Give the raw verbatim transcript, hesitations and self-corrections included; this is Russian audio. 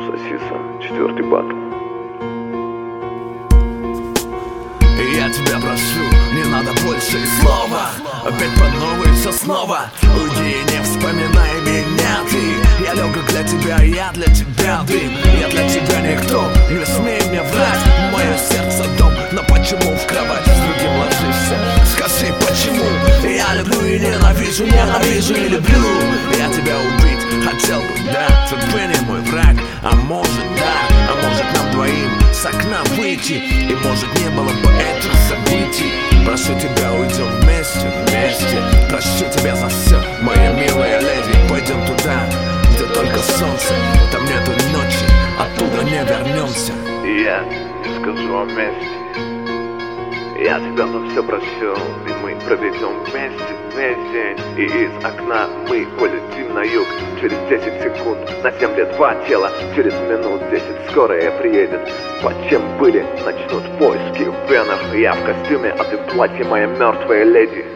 Сосиса, четвертый батл. Я тебя прошу, не надо больше и слова. Опять по новой все снова. Уйди и не вспоминай меня, ты. Я легок для тебя, я для тебя дым. Я для тебя никто, не смей мне врать. Мое сердце дом, но почему в кровать с другим ложишься? Скажи, почему? Я люблю и ненавижу, ненавижу и люблю. Я тебя убить хотел бы, да, ты бы не мой враг. А может да, а может нам двоим с окна выйти. И может не было бы этих событий. Прошу тебя, уйдем вместе, вместе. Прошу тебя за все, моя милая леди. Пойдем туда, где только солнце. Там нету ночи, оттуда не вернемся. И я не скажу о месте. Я тебя за все прощу, и мы проведем вместе весь день. И из окна мы полетим на юг. Через десять секунд на семь лет два тела. Через минут десять скорая приедет. Под чем были, начнут поиски в венах. Я в костюме, а ты в платье, моя мертвая леди.